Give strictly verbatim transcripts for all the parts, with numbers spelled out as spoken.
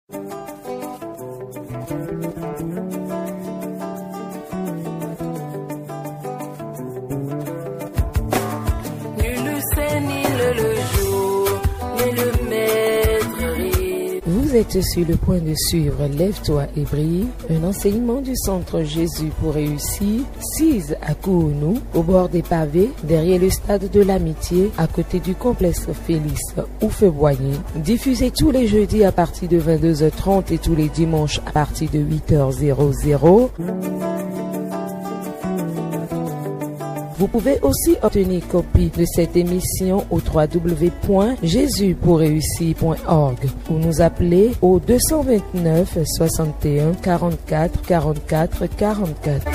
Vous êtes sur le point de suivre Lève-toi et brille, un enseignement du Centre Jésus pour réussir, six à Kouounou, au bord des pavés, derrière le stade de l'Amitié, à côté du complexe Félix Houphouët-Boigny, diffusé tous les jeudis à partir de vingt-deux heures trente et tous les dimanches à partir de huit heures. Vous pouvez aussi obtenir copie de cette émission au w w w point jésus pour réussir point org ou nous appeler au deux cent vingt-neuf soixante et un quarante-quatre quarante-quatre quarante-quatre.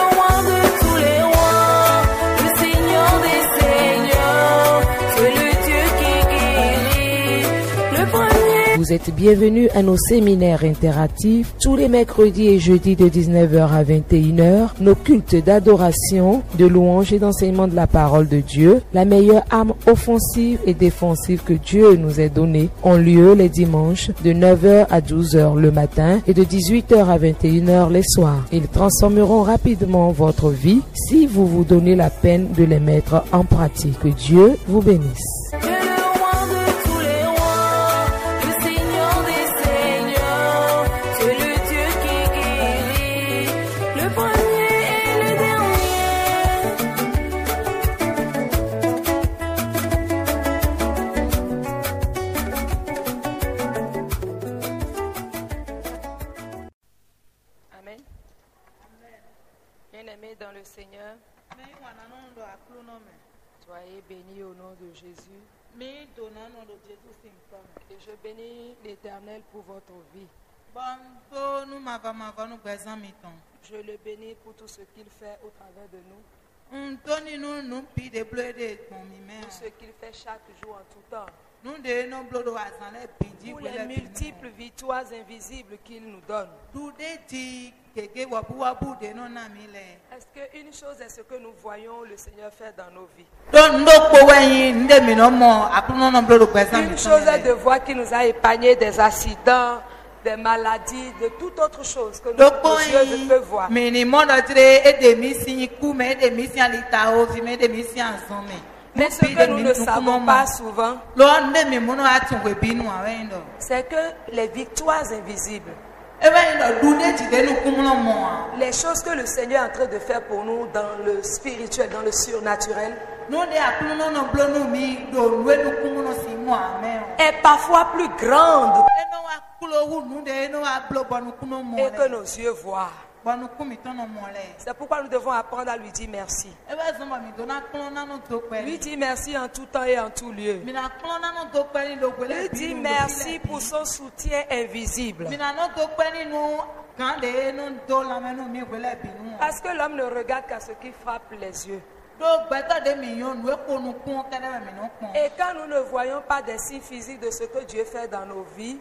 Vous êtes bienvenus à nos séminaires interactifs tous les mercredis et jeudis de dix-neuf heures à vingt et une heures, nos cultes d'adoration, de louange et d'enseignement de la parole de Dieu, la meilleure arme offensive et défensive que Dieu nous ait donnée, ont lieu les dimanches de neuf heures à douze heures le matin et de dix-huit heures à vingt et une heures les soirs. Ils transformeront rapidement votre vie si vous vous donnez la peine de les mettre en pratique. Que Dieu vous bénisse. Dans le Seigneur, soyez bénis au nom de Jésus. Et je bénis l'Éternel pour votre vie. Je le bénis pour tout ce qu'il fait au travers de nous. Tout ce qu'il fait chaque jour en tout temps. Pour les multiples victoires invisibles qu'il nous donne. Est-ce qu'une chose est ce que nous voyons le Seigneur faire dans nos vies? Une chose est de voir qu'il nous a épargné des accidents, des maladies, de toute autre chose que notre Dieu ne peut voir. Mais ce que nous ne savons pas souvent, c'est que les victoires invisibles, les choses que le Seigneur est en train de faire pour nous dans le spirituel, dans le surnaturel, est parfois plus grande et que nos yeux voient. C'est pourquoi nous devons apprendre à lui dire merci. Lui dire merci en tout temps et en tout lieu. Lui dire merci pour son soutien invisible. Parce que l'homme ne regarde qu'à ce qui frappe les yeux. Et quand nous ne voyons pas des signes physiques de ce que Dieu fait dans nos vies,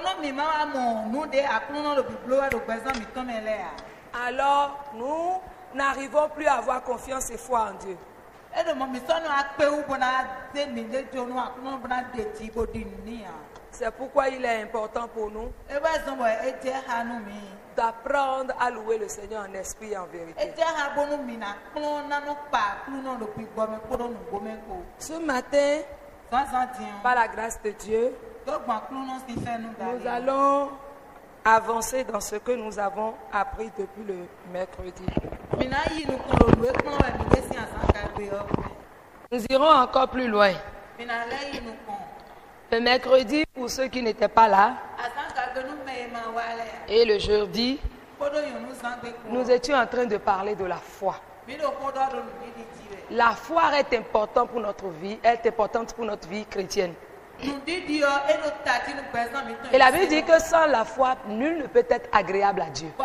alors nous n'arrivons plus à avoir confiance et foi en Dieu. C'est pourquoi il est important pour nous d'apprendre à louer le Seigneur en esprit et en vérité. Ce matin, par la grâce de Dieu, nous allons avancer dans ce que nous avons appris depuis le mercredi. Nous irons encore plus loin. Le mercredi, pour ceux qui n'étaient pas là, et le jeudi, nous étions en train de parler de la foi. La foi est importante pour notre vie, elle est importante pour notre vie chrétienne. Et la Bible dit que sans la foi, nul ne peut être agréable à Dieu.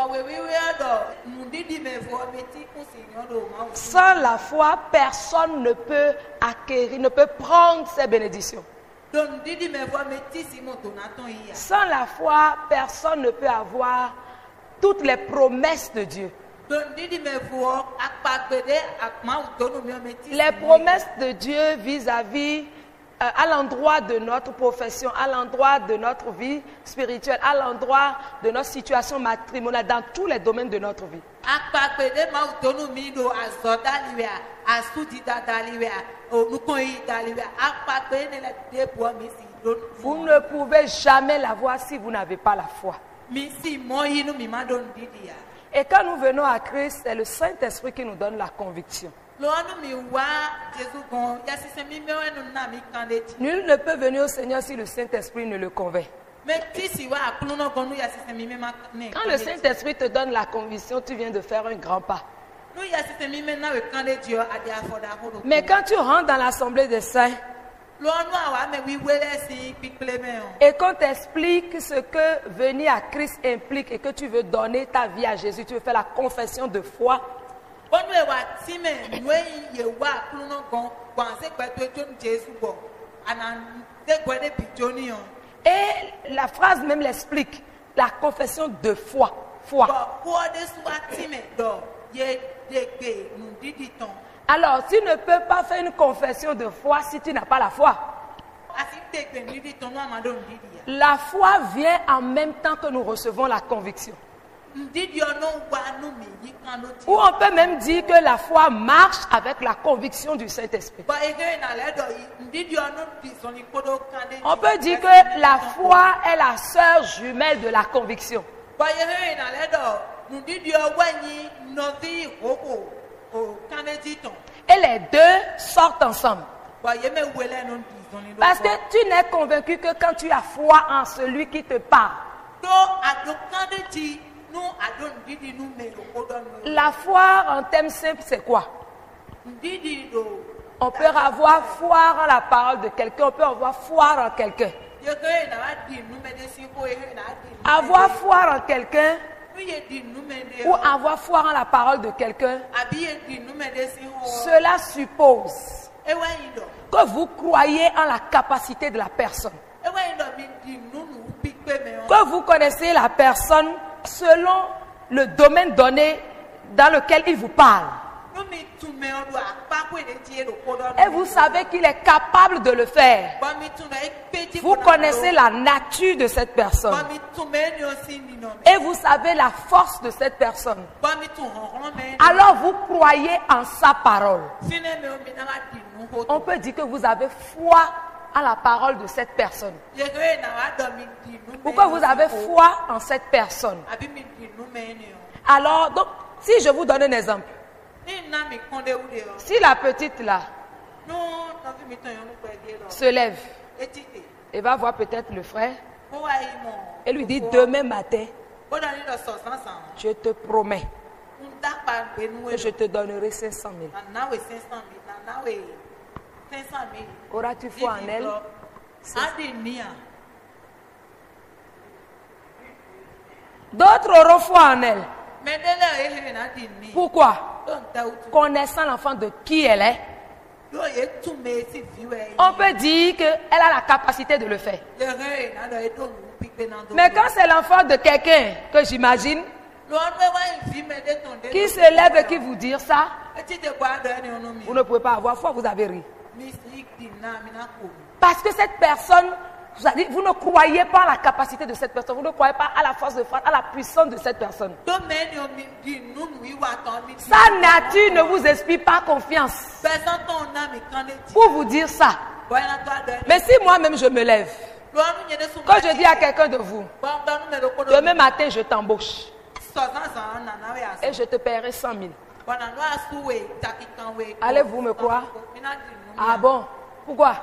Sans la foi, personne ne peut acquérir, ne peut prendre ses bénédictions. Sans la foi, personne ne peut avoir toutes les promesses de Dieu. Les promesses de Dieu vis-à-vis à l'endroit de notre profession, à l'endroit de notre vie spirituelle, à l'endroit de notre situation matrimoniale, dans tous les domaines de notre vie. Vous ne pouvez jamais l'avoir si vous n'avez pas la foi. Et quand nous venons à Christ, c'est le Saint-Esprit qui nous donne la conviction. Nul ne peut venir au Seigneur si le Saint-Esprit ne le convainc. Quand le Saint-Esprit te donne la conviction, tu viens de faire un grand pas. Mais quand tu rentres dans l'assemblée des saints, et qu'on t'explique ce que venir à Christ implique et que tu veux donner ta vie à Jésus, tu veux faire la confession de foi. Et la phrase même l'explique, la confession de foi. Foi. Alors, tu ne peux pas faire une confession de foi si tu n'as pas la foi. La foi vient en même temps que nous recevons la conviction. Ou on peut même dire que la foi marche avec la conviction du Saint-Esprit. On peut dire que la foi est la sœur jumelle de la conviction. Et les deux sortent ensemble. Parce que tu n'es convaincu que quand tu as foi en celui qui te parle. La foi en thème simple, c'est quoi? On peut avoir foi en la parole de quelqu'un, on peut avoir foi en quelqu'un. Avoir foi en quelqu'un ou avoir foi en la parole de quelqu'un, cela suppose que vous croyez en la capacité de la personne. Que vous connaissez la personne selon le domaine donné dans lequel il vous parle. Et vous savez qu'il est capable de le faire. Vous connaissez la nature de cette personne. Et vous savez la force de cette personne. Alors vous croyez en sa parole. On peut dire que vous avez foi en la parole de cette personne. Pourquoi vous avez foi en cette personne? Alors, donc, si je vous donne un exemple. Si la petite là se lève et va voir peut-être le frère et lui dit demain matin, je te promets que je te donnerai cinq cent mille. Auras-tu foi en elle? D'autres auront foi en elle. Pourquoi? Connaissant l'enfant de qui elle est, on peut dire qu'elle a la capacité de le faire. Mais quand c'est l'enfant de quelqu'un que j'imagine, qui se lève et qui vous dit ça, vous ne pouvez pas avoir foi, vous avez ri. Parce que cette personne, vous, avez, vous ne croyez pas à la capacité de cette personne, vous ne croyez pas à la force de foi, à la puissance de cette personne. Sa nature ne vous inspire pas confiance pour vous dire ça. Mais si moi-même je me lève, quand je dis à quelqu'un de vous, demain matin je t'embauche et je te paierai cent mille. Allez-vous me croire? Ah bon? Pourquoi?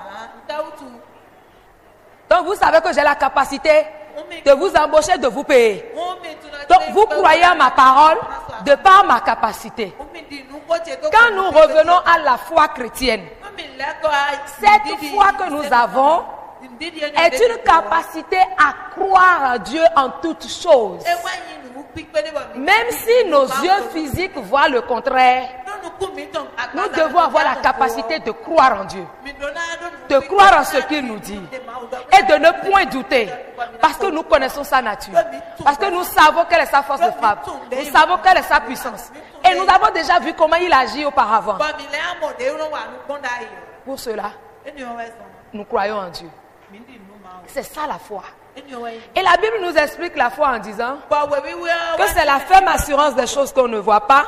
Donc vous savez que j'ai la capacité de vous embaucher, de vous payer. Donc vous croyez à ma parole de par ma capacité. Quand nous revenons à la foi chrétienne, cette foi que nous avons est une capacité à croire en Dieu en toutes choses. Même si nos yeux physiques voient le contraire, nous devons avoir la capacité de croire en Dieu, de croire en ce qu'il nous dit et de ne point douter parce que nous connaissons sa nature, parce que nous savons quelle est sa force de frappe, nous savons quelle est sa puissance et nous avons déjà vu comment il agit auparavant. Pour cela, nous croyons en Dieu. C'est ça la foi. Et la Bible nous explique la foi en disant que c'est la ferme assurance des choses qu'on ne voit pas,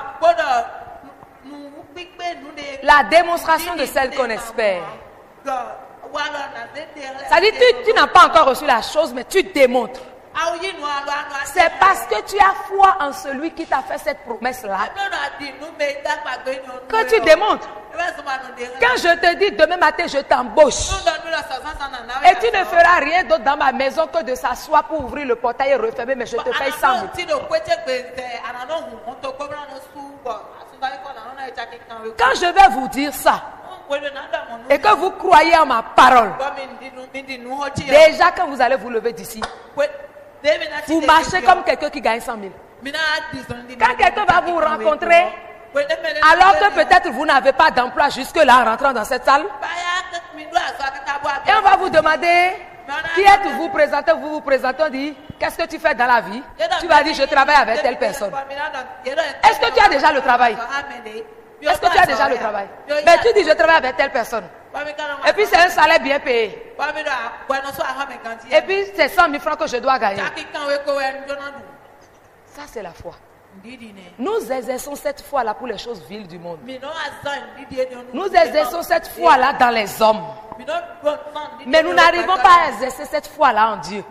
la démonstration de celles qu'on espère. Ça dit, tu, tu n'as pas encore reçu la chose, mais tu démontres. C'est parce que tu as foi en celui qui t'a fait cette promesse-là que tu démontres. Quand je te dis demain matin je t'embauche et tu ne feras rien d'autre dans ma maison que de s'asseoir pour ouvrir le portail et refermer, mais je te paye cent mille. Quand je vais vous dire ça et que vous croyez en ma parole, déjà quand vous allez vous lever d'ici, vous marchez comme quelqu'un qui gagne cent mille. Quand quelqu'un va vous rencontrer, alors que peut-être vous n'avez pas d'emploi jusque-là en rentrant dans cette salle, et on va vous demander qui êtes-vous, présentez, vous vous présentez, on dit qu'est-ce que tu fais dans la vie? Tu vas dire je travaille avec telle personne. Est-ce que tu as déjà le travail? Est-ce que tu as déjà le travail? Mais tu dis je travaille avec telle personne. Et puis c'est un salaire bien payé. Et puis c'est cent mille francs que je dois gagner. Ça c'est la foi. Nous exerçons cette foi-là pour les choses viles du monde. Nous exerçons cette foi-là dans les hommes. Mais nous n'arrivons pas à exercer cette foi-là en Dieu.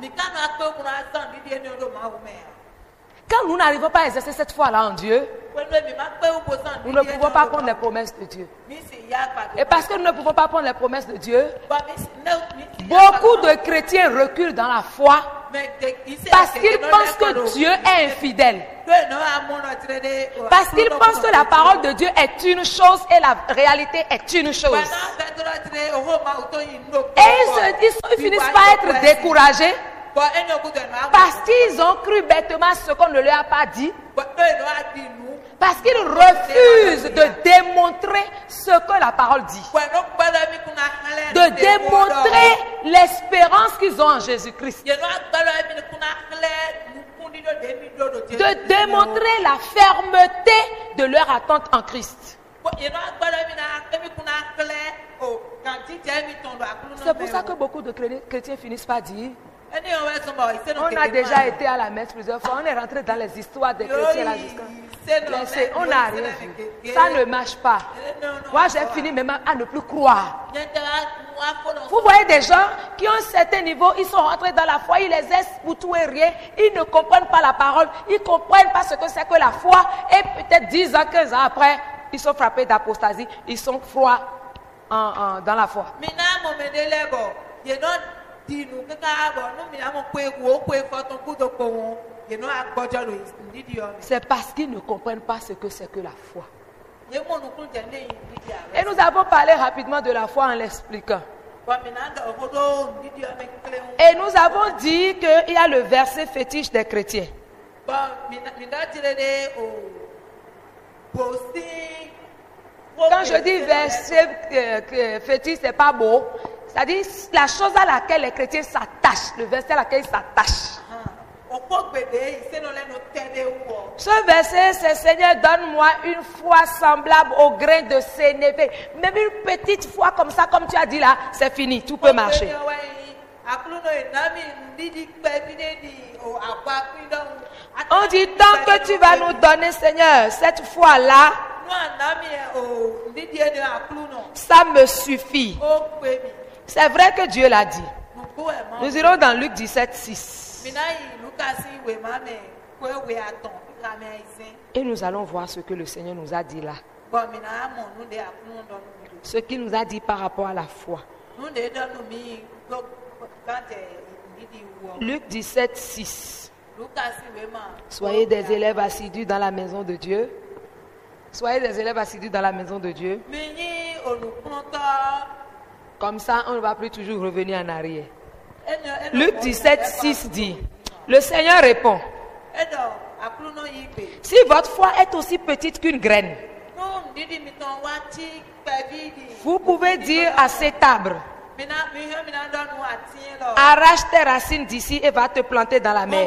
Quand nous n'arrivons pas à exercer cette foi-là en Dieu, nous ne pouvons pas prendre les promesses de Dieu. Et parce que nous ne pouvons pas prendre les promesses de Dieu, beaucoup de chrétiens reculent dans la foi parce qu'ils pensent que Dieu est infidèle. Parce qu'ils pensent que la parole de Dieu est une chose et la réalité est une chose. Et ils, se, ils, ils finissent par être découragés parce qu'ils ont cru bêtement ce qu'on ne leur a pas dit. Parce qu'ils refusent de démontrer ce que la parole dit. De démontrer l'espérance qu'ils ont en Jésus-Christ. De démontrer la fermeté de leur attente en Christ. C'est pour ça que beaucoup de chrétiens finissent par dire: on a déjà été à la messe plusieurs fois, on est rentré dans les histoires des chrétiens là jusqu'à. On n'a rien vu. Ça ne marche pas. Moi j'ai fini même à ne plus croire. Vous voyez des gens qui ont un certain niveau, ils sont rentrés dans la foi, ils les laissent pour tout et rien, ils ne comprennent pas la parole, ils ne comprennent pas ce que c'est que la foi, et peut-être dix ans, quinze ans après, ils sont frappés d'apostasie, ils sont froids en, en, dans la foi. C'est parce qu'ils ne comprennent pas ce que c'est que la foi. Et nous avons parlé rapidement de la foi en l'expliquant. Et nous avons dit qu'il y a le verset fétiche des chrétiens. Quand je dis verset euh, fétiche, c'est pas beau. C'est-à-dire la chose à laquelle les chrétiens s'attachent, le verset à laquelle ils s'attachent. Ce verset, c'est Seigneur, donne-moi une foi semblable au grain de sénévé. Même une petite foi comme ça, comme tu as dit là, c'est fini, tout peut marcher. On dit tant que tu vas nous donner, Seigneur, cette foi-là, ça me suffit. C'est vrai que Dieu l'a dit. Nous irons dans Luc dix-sept, six. Et nous allons voir ce que le Seigneur nous a dit là. Ce qu'il nous a dit par rapport à la foi. Luc dix-sept, six. Soyez des élèves assidus dans la maison de Dieu. Soyez des élèves assidus dans la maison de Dieu. Comme ça, on ne va plus toujours revenir en arrière. Luc dix-sept, six dit: le Seigneur répond: si votre foi est aussi petite qu'une graine, vous pouvez dire à cet arbre: arrache tes racines d'ici et va te planter dans la mer.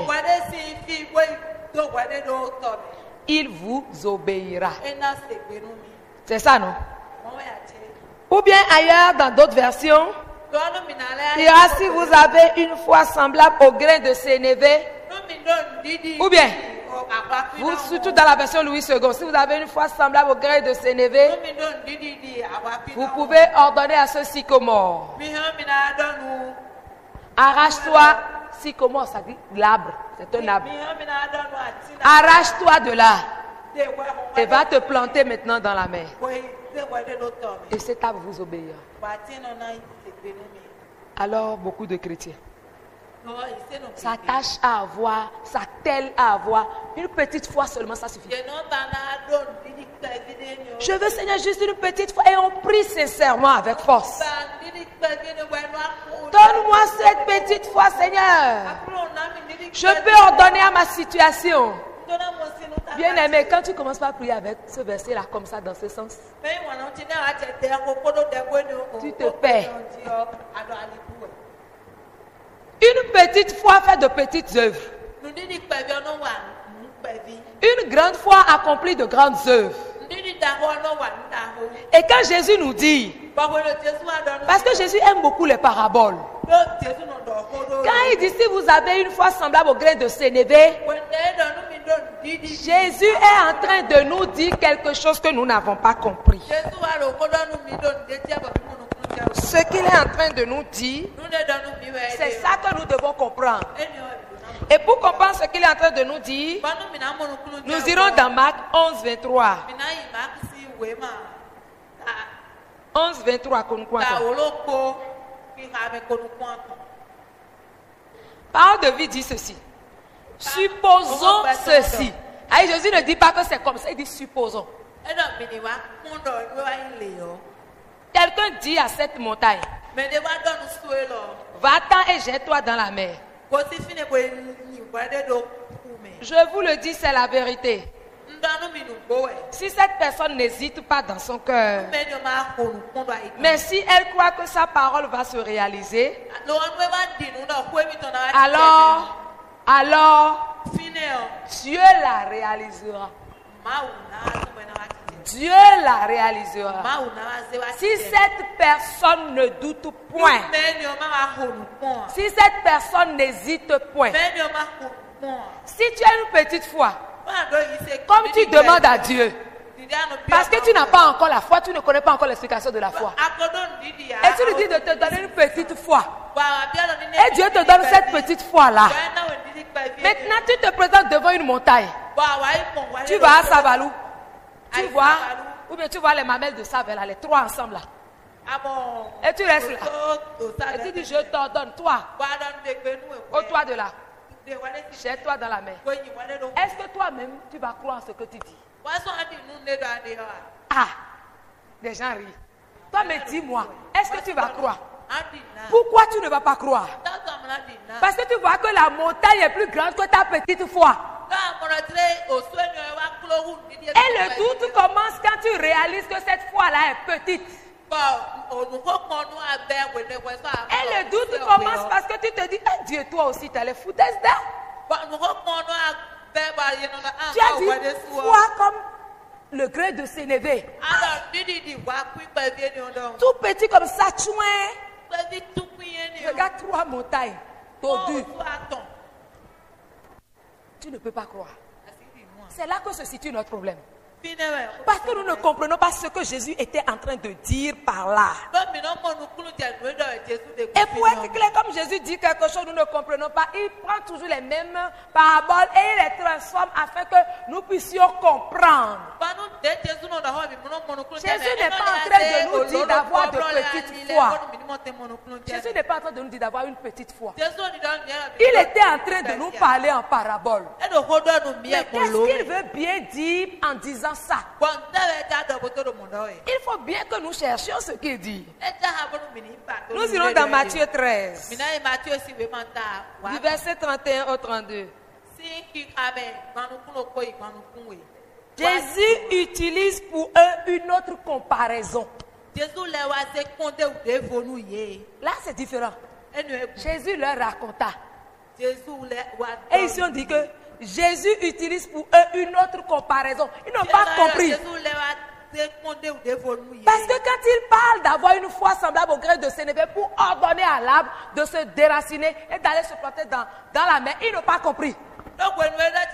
Il vous obéira. C'est ça, non? Ou bien ailleurs, dans d'autres versions, Il dira si vous avez une foi semblable au grain de sénévé, ou bien, vous, surtout dans la version Louis second, si vous avez une foi semblable au grain de sénévé, vous pouvez ordonner à ce sycomore, arrache-toi, sycomore, ça dit l'arbre, c'est un arbre. Arrache-toi de là et va te planter maintenant dans la mer. Et cet arbre vous obéira. Alors, beaucoup de chrétiens s'attachent à avoir, s'attellent à avoir une petite foi seulement, ça suffit. Je veux, Seigneur, juste une petite foi et on prie sincèrement avec force. Donne-moi cette petite foi, Seigneur. Je peux ordonner à ma situation. Bien aimé, quand tu commences par prier avec ce verset-là, comme ça, dans ce sens, tu te perds. Une petite foi fait de petites œuvres. Une grande foi accomplit de grandes œuvres. Et quand Jésus nous dit, parce que Jésus aime beaucoup les paraboles, quand il dit si vous avez une foi semblable au grain de sénévé, Jésus est en train de nous dire quelque chose que nous n'avons pas compris. Ce qu'il est en train de nous dire, c'est ça que nous devons comprendre. Et pour comprendre ce qu'il est en train de nous dire, nous irons dans Marc onze, vingt-trois. onze, vingt-trois. Parole de vie dit ceci. Supposons ceci. Allez, Jésus ne dit pas que c'est comme ça, il dit supposons. Quelqu'un dit à cette montagne, va-t'en et jette-toi dans la mer. Je vous le dis, c'est la vérité. Si cette personne n'hésite pas dans son cœur, mais si elle croit que sa parole va se réaliser, alors, alors, Dieu la réalisera. Dieu la réalisera. Si cette personne ne doute point, si cette personne n'hésite point, si tu as une petite foi, comme tu demandes à Dieu, parce que tu n'as pas encore la foi, tu ne connais pas encore l'explication de la foi, et tu lui dis de te donner une petite foi, et Dieu te donne cette petite foi-là. Maintenant, tu te présentes devant une montagne. Tu vas à Sabalou. Tu vois, ou bien tu vois les mamelles de sable là, les trois ensemble là. Et tu restes là. Et tu dis, je t'ordonne, toi, au toit de là, jette-toi dans la mer. Est-ce que toi-même, tu vas croire en ce que tu dis? Ah, des gens rient. Toi, mais dis-moi, est-ce que tu vas croire? Pourquoi tu ne vas pas croire? Parce que tu vois que la montagne est plus grande que ta petite foi. Et le doute commence quand tu réalises que cette foi-là est petite. Et le doute commence parce que tu te dis, ah, Dieu, toi aussi, tu as les foutaises là. Tu as dit, foi comme le grain de sénévé. Tout petit comme ça, chouin. Regarde trois montagnes. Tordues. Tu ne peux pas croire. C'est là que se situe notre problème. Parce que nous ne comprenons pas ce que Jésus était en train de dire par là. Et pour être clair, comme Jésus dit quelque chose, nous ne comprenons pas, il prend toujours les mêmes paraboles et il les transforme afin que nous puissions comprendre. Jésus n'est pas en train de nous dire d'avoir de petites foi. Jésus n'est pas en train de nous dire d'avoir une petite foi. Il était en train de nous parler en parabole. Mais qu'est-ce qu'il veut bien dire en disant ça? Il faut bien que nous cherchions ce qu'il dit. Nous irons dans Matthieu treize, du verset trente et un au trente-deux. Jésus utilise pour eux une autre comparaison. Là, c'est différent. Jésus leur raconta. Et ici, on dit que Jésus utilise pour eux une autre comparaison. Ils n'ont pas compris. Parce que quand il parle d'avoir une foi semblable au gré de sénévé pour ordonner à l'arbre de se déraciner et d'aller se planter dans, dans la mer, il n'a pas compris. Ou bien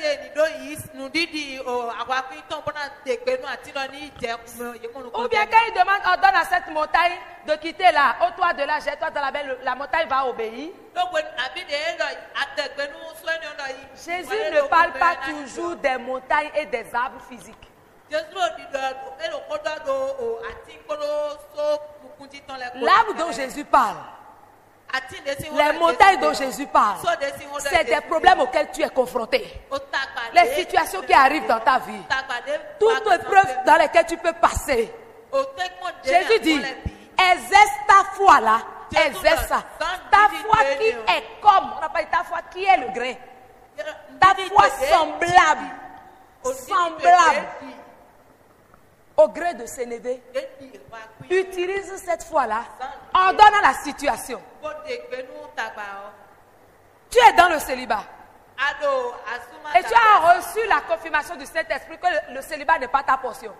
quand il demande, ordonne à cette montagne de quitter là, au toi de là, jette-toi dans la mer, la montagne va obéir. Jésus ne parle pas toujours des montagnes et des arbres physiques. L'arbre dont Jésus parle, les montagnes dont Jésus parle, c'est des problèmes auxquels tu es confronté. Les situations qui arrivent dans ta vie, toutes les épreuves dans lesquelles tu peux passer. Jésus dit, exerce ta foi là, exerce ça. Ta foi qui est comme, on n'a pas dit ta foi qui est le grain. Ta foi semblable, semblable au gré de Sénévé. Utilise cette foi-là, ordonne à la situation. Tu es dans le célibat. Et tu as reçu la confirmation du Saint-Esprit que le, le célibat n'est pas ta portion.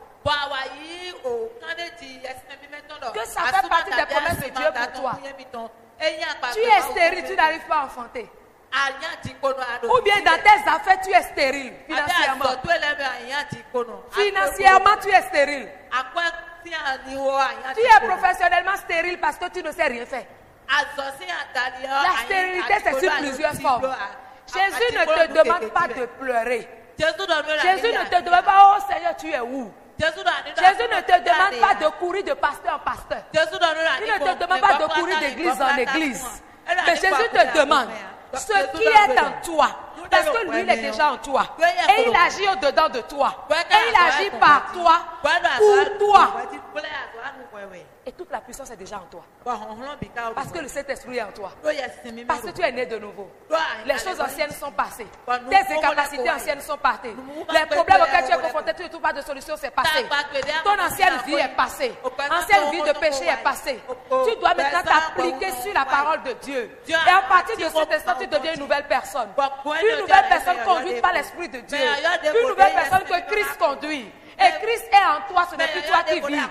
Que ça fait partie des promesses de Dieu pour toi. Tu es stérile, tu n'arrives pas à enfanter. Ou bien dans tes affaires, tu es stérile financièrement. Financièrement, tu es stérile. Tu es professionnellement stérile parce que tu ne sais rien faire. La stérilité, c'est sur plusieurs formes. Jésus ne te demande pas de pleurer. Jésus ne te demande pas, oh Seigneur, tu es où? Jésus ne te demande pas de courir de pasteur en pasteur. Il ne te demande pas de courir d'église en église. Mais Jésus te demande ce qui est en toi. Parce que lui, il est déjà en toi. Et il agit au-dedans de toi. Et il agit par toi, pour toi. Et toute la puissance est déjà en toi. Parce que le Saint-Esprit est en toi. Parce que tu es né de nouveau. Les choses anciennes sont passées. Tes incapacités anciennes sont passées. Les problèmes auxquels tu es confronté, tu ne trouves pas de solution, c'est passé. Ton ancienne vie est passée. Ancienne vie de péché est passée. Tu dois maintenant t'appliquer sur la parole de Dieu. Et à partir de cet instant, tu deviens une nouvelle personne. Une nouvelle personne conduite par l'Esprit de Dieu. Une nouvelle personne que Christ conduit. Et Christ est en toi, ce n'est plus toi qui vis.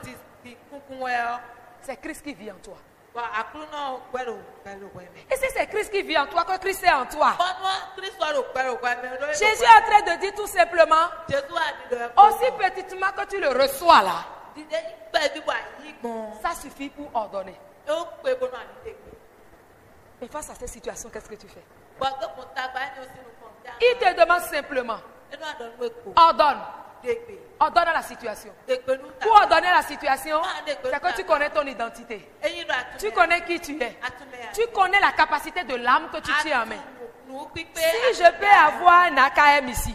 C'est Christ qui vit en toi. Et si c'est Christ qui vit en toi, que Christ est en toi, Jésus est en train de dire tout simplement, aussi petitement que tu le reçois là, ça suffit pour ordonner. Et face à cette situation, qu'est-ce que tu fais? Il te demande simplement, ordonne. Ordonne à la situation. Pour ordonner à la situation, c'est que tu connais ton identité. Tu connais qui tu es. Tu connais la capacité de l'âme que tu tiens en main. Si je peux avoir un A K M ici,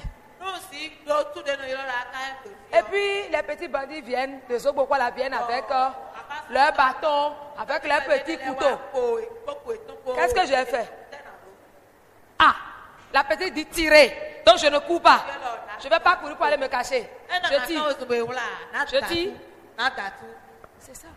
et puis les petits bandits viennent, les autres là viennent avec euh, leur bâton, avec leur petit couteau. Qu'est-ce que j'ai fait? Ah, la petite dit tirer, donc je ne cours pas. Je ne vais pas courir pour aller me cacher. Je tire. Je tire. C'est ça.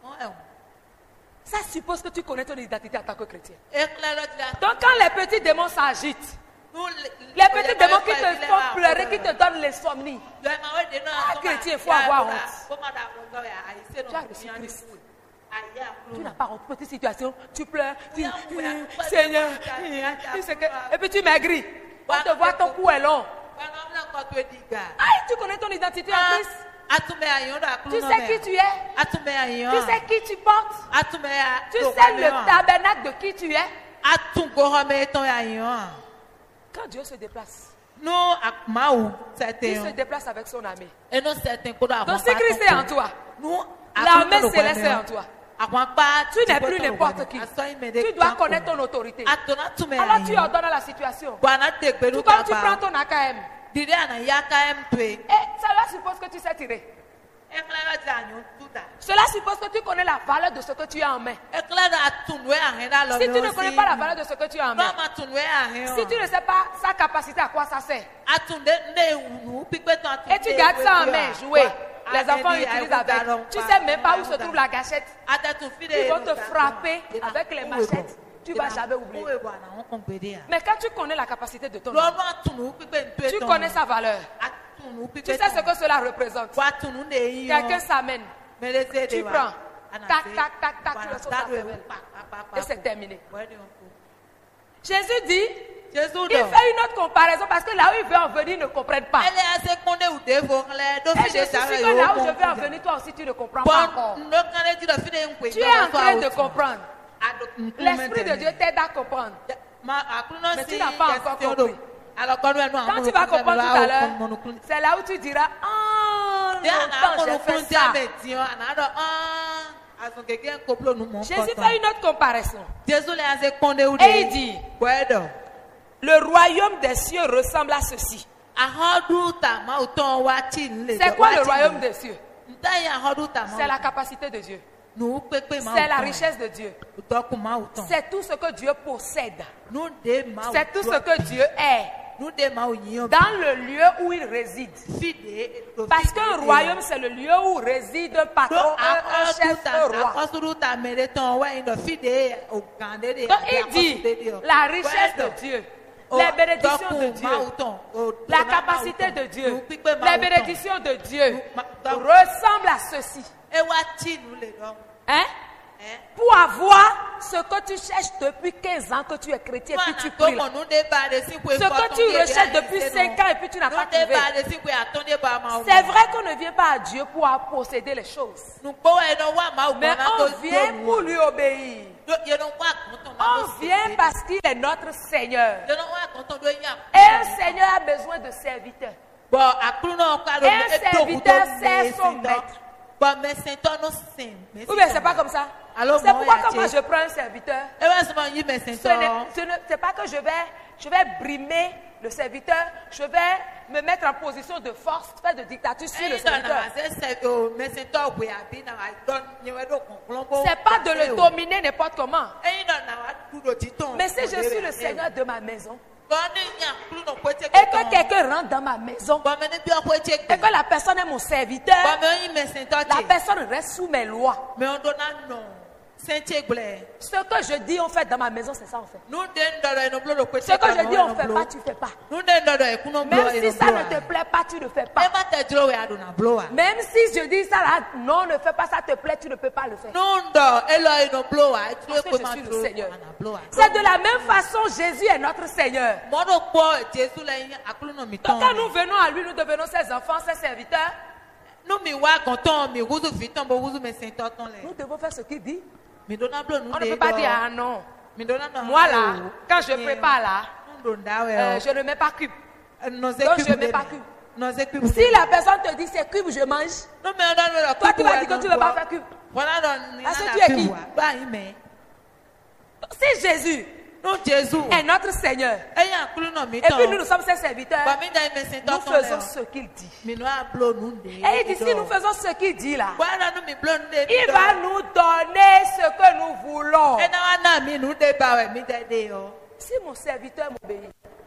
Ça suppose que tu connais ton identité en tant que chrétien. Donc quand les petits démons s'agitent, les petits démons qui te font pleurer, qui te donnent l'insomnie, ah, chrétien, il faut avoir honte. Tu as reçu Christ. Tu n'as pas honte. Petite situation, tu pleures, tu dis, Seigneur, et puis tu maigris. On te voit, ton cou est long. Ah, tu connais ton identité en Christ. Tu sais qui tu es. Tu sais qui tu portes. Tu sais le tabernacle de qui tu es. Quand Dieu se déplace, il se déplace avec son armée. Donc si Christ est en toi, l'armée céleste est en toi. Tu n'es plus n'importe qui. Tu dois connaître ton autorité. Alors tu ordonnes à la situation. Tout comme tu prends ton A K M. Et cela suppose que tu sais tirer. Cela suppose que tu connais la valeur de ce que tu as en main. Si tu ne connais pas la valeur de ce que tu as en main, si tu ne sais pas sa capacité, à quoi ça sert, et tu gardes ça en main, jouer. Les enfants utilisent avec. Tu ne sais même pas où se trouve la gâchette. Ils vont te frapper avec les machettes. Tu ne vas jamais oublier. Mais quand tu connais la capacité de ton homme, tu connais sa valeur. Tu sais ce que cela représente? Quelqu'un s'amène. Tu prends. Tac, tac, tac, tac, tu le sautes à cervelle. Et c'est terminé. Jésus dit, il fait une autre comparaison parce que là où il veut en venir, ils ne comprennent pas. Et je suis sûr que là où je veux en venir, toi aussi tu ne comprends pas encore. Tu es en train de comprendre. L'Esprit de Dieu t'aide à comprendre. Mais tu n'as pas encore compris. Quand tu vas comprendre tout à l'heure, c'est là où tu diras, ah, longtemps j'ai fait ça. Jésus fait une autre comparaison. Et il dit, le royaume des cieux ressemble à ceci. C'est quoi le royaume des cieux? C'est la capacité de Dieu. C'est la richesse de Dieu. C'est tout ce que Dieu possède. C'est tout ce que Dieu est. Dans le lieu où il réside. Parce qu'un royaume, c'est le lieu où réside un patron, un, un chef, un roi. Donc il dit, la richesse de Dieu, les bénédictions de Dieu, la capacité de Dieu, les bénédictions de Dieu ressemblent à ceci. Hein? Pour avoir ce que tu cherches depuis quinze ans que tu es chrétien et puis tu pries. Ce que tu recherches depuis cinq ans et puis tu n'as pas trouvé. C'est vrai qu'on ne vient pas à Dieu pour posséder les choses. Mais on vient pour lui obéir. On vient parce qu'il est notre Seigneur. Et un Seigneur a besoin de serviteurs. Et un serviteur sert son maître. Ou bien c'est pas comme ça. C'est pourquoi quand moi je prends un serviteur, ce n'est pas que je vais, je vais brimer le serviteur, je vais me mettre en position de force, faire de dictature sur le serviteur. C'est pas de le dominer n'importe comment. Mais si je suis le Seigneur de ma maison, et que quelqu'un rentre dans ma maison, et que la personne est mon serviteur, la personne reste sous mes lois. Ce que je dis on fait dans ma maison, c'est ça on fait. Ce que je dis on fait pas, tu fais pas. Même si ça ne te plaît pas, tu ne fais pas. Même si je dis ça là, non, ne fais pas, ça te plaît, tu ne peux pas le faire. Parce que je suis le Seigneur. C'est de la même façon, Jésus est notre Seigneur. Donc quand nous venons à lui, nous devenons ses enfants, ses serviteurs. Nous devons faire ce qu'il dit. On ne peut pas dire ah non. Moi là, quand je prépare là, euh, je ne mets pas cube. Donc je ne mets pas cube. Si la personne te dit c'est cube, je mange. Toi tu vas dire que tu ne veux pas faire cube. Parce que tu es qui? Si Jésus est notre Seigneur, et puis nous, nous sommes ses serviteurs, nous faisons ce qu'il dit. Et il dit, si nous faisons ce qu'il dit là, il va nous donner ce que nous voulons. Si mon serviteur m'obéit,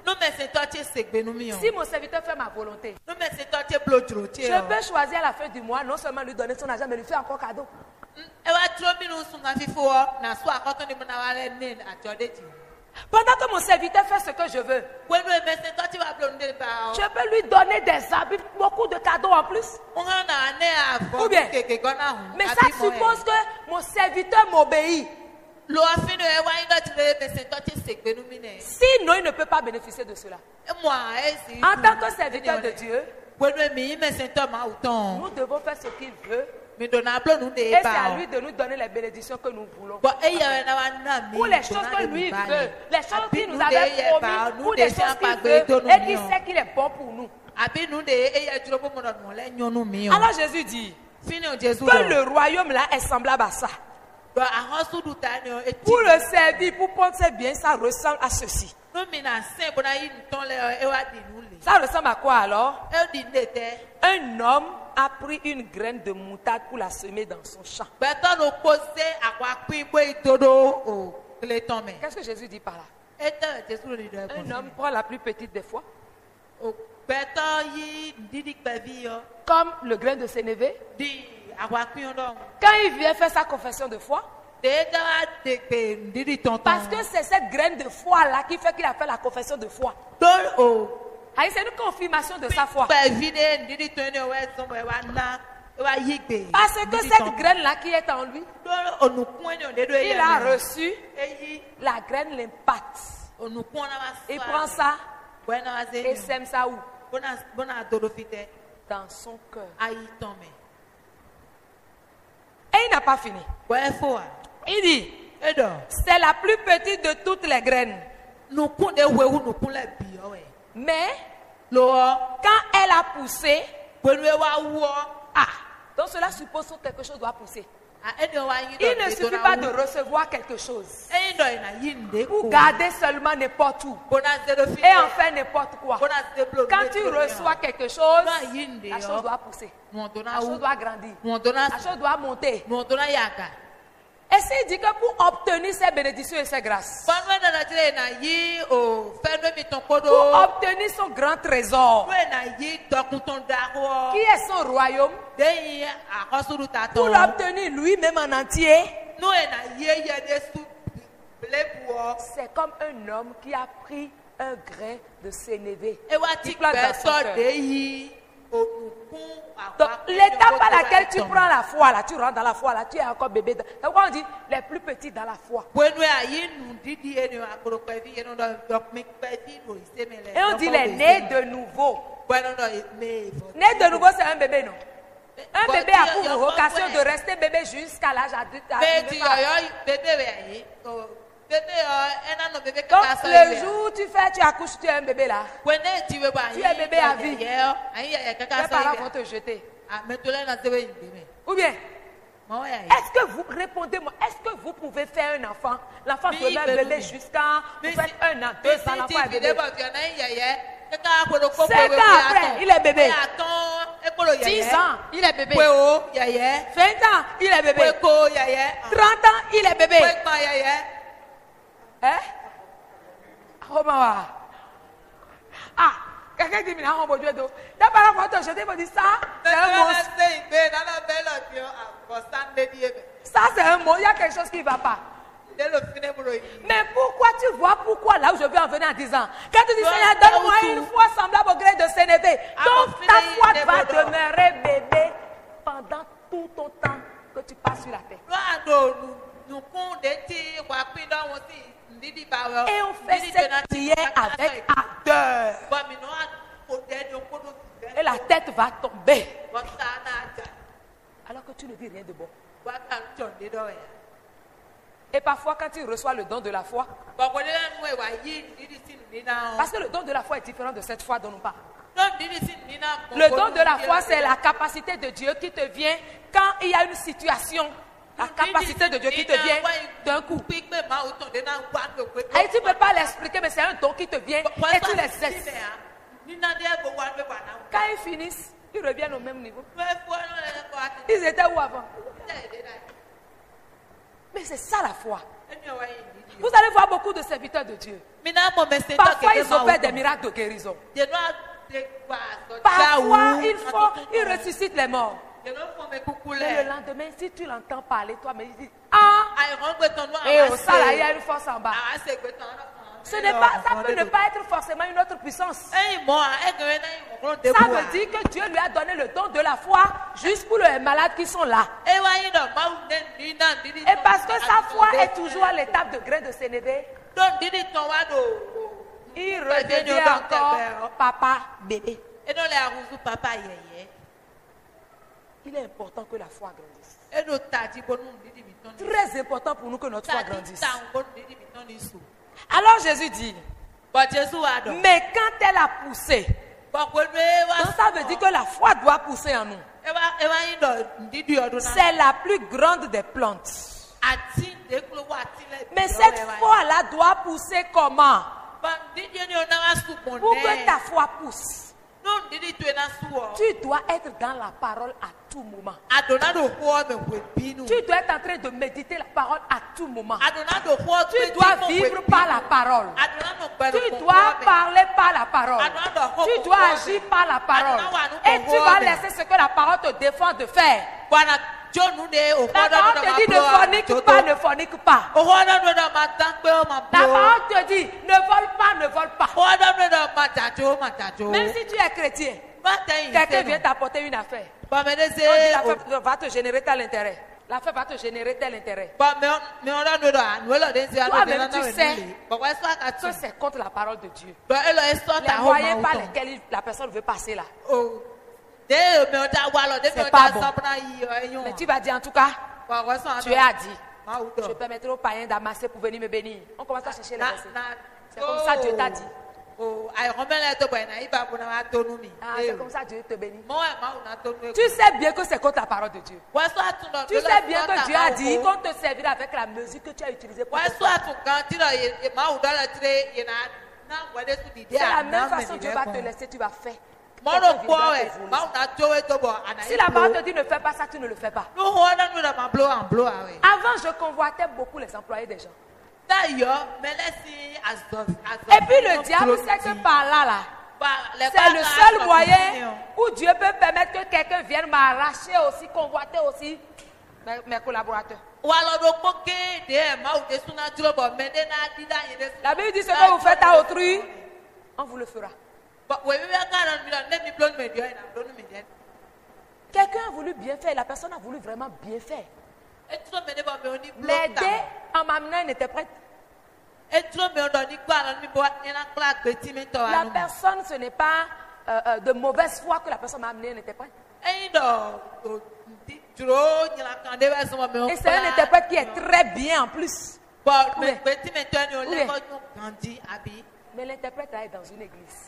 si mon serviteur fait ma volonté, je peux choisir à la fin du mois, non seulement lui donner son argent, mais lui faire encore cadeau. Pendant que mon serviteur fait ce que je veux, je peux lui donner des habits, beaucoup de cadeaux en plus. Ou bien, mais ça suppose que mon serviteur m'obéit. Sinon, il ne peut pas bénéficier de cela. En tant que serviteur de Dieu, nous devons faire ce qu'il veut. Et c'est à lui de nous donner les bénédictions que nous voulons. Ou les choses que lui veut. Les choses qu'il nous avait promis. Ou des choses qu'il veut. Et qu'il sait qu'il est bon pour nous. Alors Jésus dit que le royaume là est semblable à ça. Pour le servir, pour prendre ses biens, ça ressemble à ceci. Ça ressemble à quoi alors? Un homme a pris une graine de moutarde pour la semer dans son champ. Qu'est-ce que Jésus dit par là? Un homme prend la plus petite des fois, comme le grain de sénévé. Quand il vient faire sa confession de foi, parce que c'est cette graine de foi là qui fait qu'il a fait la confession de foi. Ah, c'est une confirmation de sa foi. Parce que cette graine-là qui est en lui, il a reçu la graine, l'impact. Il prend ça et sème ça où? Dans son cœur. Et il n'a pas fini. Il dit, c'est la plus petite de toutes les graines. Mais quand elle a poussé, ah, donc cela suppose que quelque chose doit pousser. Il ne suffit pas de recevoir quelque chose pour garder seulement n'importe où et en faire n'importe quoi. Quand tu reçois quelque chose, la chose doit pousser, la chose doit grandir, la chose doit monter. Et s'il dit que pour obtenir ces bénédictions et ces grâces, pour obtenir son grand trésor, qui est son royaume, pour l'obtenir lui-même en entier, c'est comme un homme qui a pris un grain de sénévé. Il plante dans son cœur. Donc, l'étape à laquelle tu prends la foi, là, tu rentres dans la foi, là, tu es encore bébé. Donc, on dit les plus petits dans la foi. Et on dit les nés de nouveau. Né de nouveau, c'est un bébé, non? Un bébé a pour vocation de rester bébé jusqu'à l'âge adulte. Donc, le jour où tu fais, tu accouches, tu es un bébé là. Tu es bébé à vie. Tes parents vont te jeter. Ou bien, est-ce que vous, répondez-moi, est-ce que vous pouvez faire un enfant? L'enfant demeure bébé jusqu'à, vous faites un an, deux ans, l'enfant est bébé. Cinq ans après, il est bébé. Dix ans, il est bébé. Vingt ans, il est bébé. Trente ans, il est bébé. Hein? Ah, quelqu'un dit, mais non, mon Dieu, t'as pas la photo, je te dis ça, c'est un monstre. Ça, c'est un monstre, il y a quelque chose qui ne va pas. Mais pourquoi tu vois, pourquoi là où je veux en venir en disant, quand tu dis, Seigneur, donne-moi une foi semblable au gré de Sénévé, donc ta foi va demeurer bébé pendant tout ton temps que tu passes sur la terre. Et on fait cette prière avec ardeur. Et la tête va tomber. Alors que tu ne dis rien de bon. Et parfois, quand tu reçois le don de la foi, parce que le don de la foi est différent de cette foi dont nous parlons. Le don de la foi, c'est la capacité de Dieu qui te vient quand il y a une situation. La capacité de Dieu qui te vient d'un coup. Et tu ne peux pas l'expliquer, mais c'est un don qui te vient et tu l'exerces. Quand ils finissent, ils reviennent au même niveau. Ils étaient où avant? Mais c'est ça la foi. Vous allez voir beaucoup de serviteurs de Dieu. Parfois, ils opèrent des miracles de guérison. Parfois, ils, font, ils ressuscitent les morts. Et le lendemain, si tu l'entends parler, toi, mais il dit, ah, et au ça, là, il y a une force en bas. Ce n'est pas, ça peut ne pas être forcément une autre puissance. Ça veut dire que Dieu lui a donné le don de la foi juste pour les malades qui sont là. Et parce que sa foi est toujours à l'étape de grain de sénévé, il redevient encore papa bébé. Il est important que la foi grandisse. Très important pour nous que notre foi grandisse. Alors Jésus dit, mais quand elle a poussé, donc ça veut dire que la foi doit pousser en nous. C'est la plus grande des plantes. Mais cette foi-là doit pousser comment? Pour que ta foi pousse, tu dois être dans la parole à tout moment. Tu dois être en train de méditer la parole à tout moment. Tu dois vivre par la parole. Tu dois parler par la parole. Tu dois agir par la parole. Et tu vas laisser ce que la parole te défend de faire. La parole te dit ne fornique pas, ne fornique pas. La parole te dit ne vole pas, ne vole pas. Même si tu es chrétien, quelqu'un vient t'apporter une affaire. On dit l'affaire va te générer tel intérêt. L'affaire va te générer tel intérêt. Toi-même tu sais que c'est contre la parole de Dieu. Les moyens par lesquels la personne veut passer là. C'est pas bon. Mais tu vas dire en tout cas, tu as dit, je permettrai aux païens d'amasser pour venir me bénir. On commence à chercher les versets. C'est comme ça Dieu t'a dit. Ah, c'est comme ça Dieu te bénit. Tu sais bien que c'est contre la parole de Dieu. Tu sais bien que Dieu a dit qu'on te servira avec la mesure que tu as utilisée pour te faire. C'est la même façon Dieu va te laisser, tu vas faire. Si la parole te dit ne fais pas ça, tu ne le fais pas. Avant, je convoitais beaucoup les employés des gens. Et puis le diable sait que par là, là c'est le seul moyen où Dieu peut permettre que quelqu'un vienne m'arracher aussi, convoiter aussi mes, mes collaborateurs. La Bible dit ce que vous faites à autrui, on vous le fera. Quelqu'un a voulu bien faire, la personne a voulu vraiment bien faire. L'aider en m'amenant une interprète. La personne, ce n'est pas euh, euh, de mauvaise foi que la personne m'a amené un interprète. Et c'est un interprète qui est très bien en plus. Oui. Oui. Mais l'interprète est dans une église.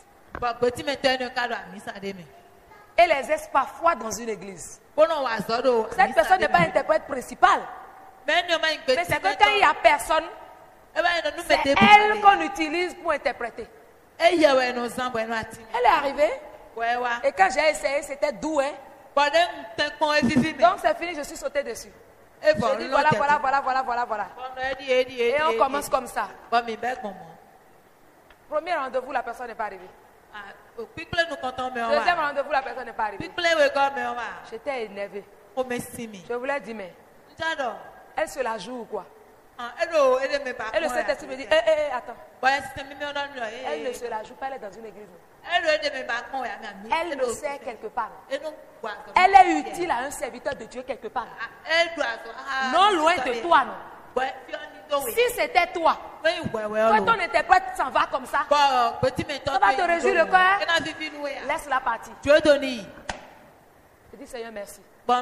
Et les est parfois dans une église. Cette personne n'est pas interprète principale. Mais c'est que quand il n'y a personne, c'est elle qu'on utilise pour interpréter. Elle est arrivée. Et quand j'ai essayé, c'était doux. Hein? Donc c'est fini, je suis sauté dessus. Je dis voilà, voilà, voilà, voilà, voilà, voilà. Et on commence comme ça. Premier rendez-vous, la personne n'est pas arrivée. Deuxième rendez-vous, la personne n'est pas arrivée. J'étais énervée. Je voulais dire, mais elle se la joue ou quoi? Et le Saint-Esprit me dit, hé, hé, hé, attends. Elle ne se la joue pas, elle est dans une église. Elle le sait quelque part. Elle est utile à un serviteur de Dieu quelque part. Non loin de toi, non. Si c'était toi, quand ton interprète s'en va comme ça, ça va te réjouir le cœur. Laisse-la partir. Je dis Seigneur merci.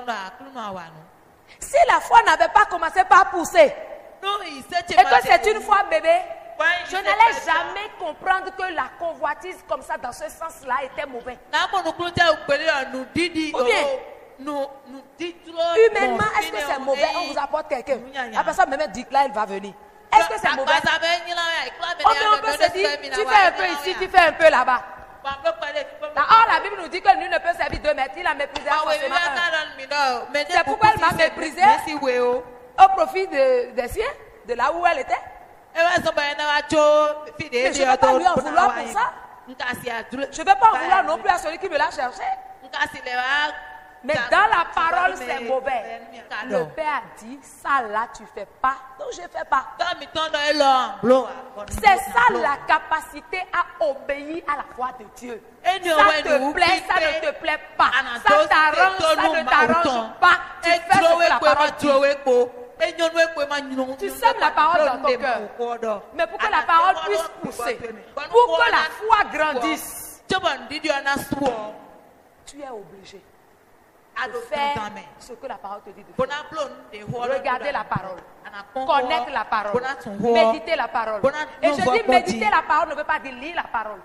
Si la foi n'avait pas commencé par pousser, et que c'est une foi bébé, je n'allais jamais comprendre que la convoitise comme ça dans ce sens-là était mauvais. Ou bien, humainement, est-ce que c'est mauvais? On vous apporte quelqu'un. La personne même dit que là, elle va venir. Est-ce que c'est mauvais? On peut se dire, tu fais un peu ici, tu fais un peu là-bas. Or, la Bible nous dit que nul ne peut servir deux maîtres. Il a méprisé forcément un. C'est pourquoi elle m'a méprisé au profit de, des siens, de là où elle était. Mais je ne vais pas lui en vouloir pour ça. Je ne vais pas en vouloir non plus à celui qui me l'a cherché. Mais dans la parole, c'est mauvais. Le Père a dit, ça là, tu ne fais pas. Donc, je ne fais pas. C'est ça la capacité à obéir à la voix de Dieu. Ça te plaît, ça ne te plaît pas. Ça t'arrange, ça ne t'arrange pas. Tu fais ce que la parole dit. Tu sèmes la parole dans ton cœur. Mais pour que la parole puisse pousser, pour que la foi grandisse, tu es obligé de faire ce que la parole te dit de faire. Regarder la parole, connaître la parole, méditer la parole. Et je dis méditer la parole ne veut pas dire lire la parole.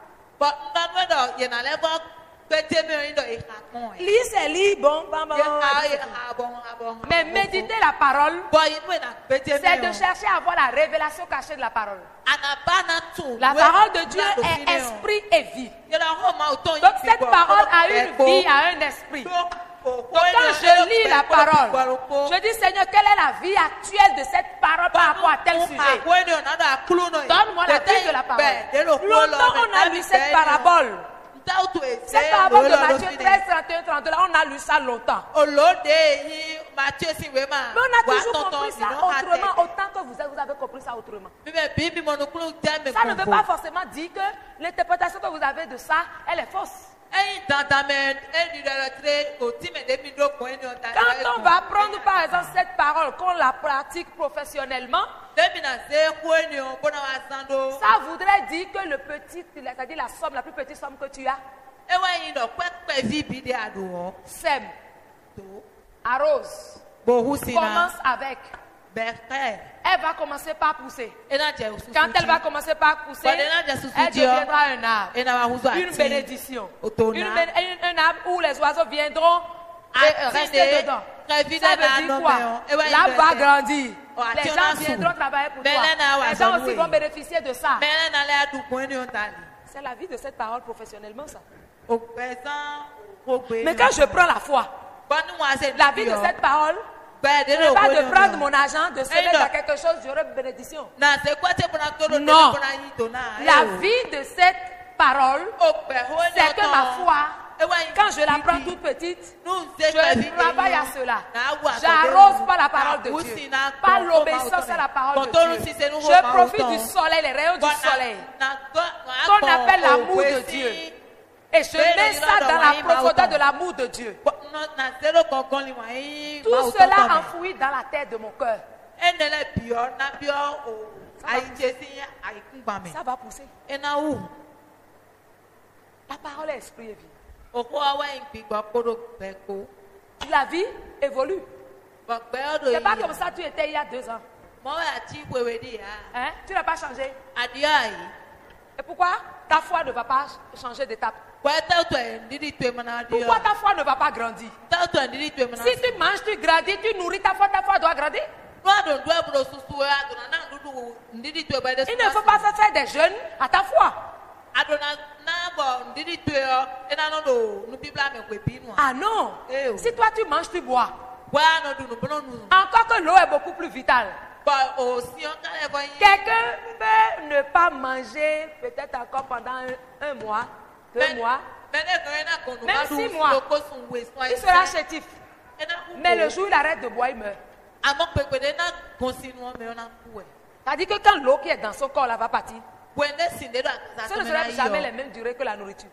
Lire, c'est lire, bon, bon, bon. Mais méditer la parole, c'est de chercher à avoir la révélation cachée de la parole. La parole de Dieu est esprit et vie. Donc cette parole a une vie, a un esprit. Donc quand je lis la parole, je dis Seigneur, quelle est la vie actuelle de cette parole par rapport à tel sujet? Donne-moi la vie de la parole. Longtemps on a lu cette parabole. Cette parole de Matthieu treize, trente et un, trente-deux, là, on a lu ça longtemps. Mais on a toujours compris ça autrement, autant que vous avez, vous avez compris ça autrement. Ça ne veut pas forcément dire que l'interprétation que vous avez de ça, elle est fausse. Quand on va prendre par exemple cette parole, qu'on la pratique professionnellement, ça voudrait dire que le petit, c'est-à-dire la somme, la plus petite somme que tu as, sème, arrose, commence avec. Elle va commencer par pousser. Quand elle va commencer par pousser, elle deviendra un arbre, une bénédiction, une bé un arbre où les oiseaux viendront et rester dedans. Ça veut dire quoi? L'arbre va grandir. Les gens viendront travailler pour toi. Les gens aussi vont bénéficier de ça. C'est la vie de cette parole professionnellement, ça. Mais quand je prends la foi, la vie de cette parole, ce n'est pas de prendre mon argent, de se mettre à quelque chose, j'aurai une bénédiction. Non. La vie de cette parole, c'est que ma foi, quand je la prends toute petite, je travaille à cela. J'arrose pas la parole de Dieu, pas l'obéissance à la parole de Dieu. Je profite du soleil, les rayons du soleil, qu'on appelle l'amour de Dieu. Et je mets ça dans la profondeur de l'amour de Dieu. Tout cela enfoui dans la tête de mon cœur. Ça va pousser. La parole est esprit et vie. La vie évolue. C'est pas comme ça tu étais il y a deux ans. Hein? Tu n'as pas changé. Et pourquoi ta foi ne va pas changer d'étape? Pourquoi ta foi ne va pas grandir? Si tu manges, tu grandis, tu nourris ta foi, ta foi doit grandir. Il ne faut pas faire des jeûnes à ta foi. Ah non. Si toi tu manges, tu bois. Encore que l'eau est beaucoup plus vitale. Quelqu'un peut ne pas manger peut-être encore pendant un, un mois, deux mois, même six mois. Il sera chétif. Mais le jour où il arrête de boire, il meurt. C'est-à-dire que quand l'eau qui est dans son corps là va partir, ce ne sera jamais la même durée que la nourriture.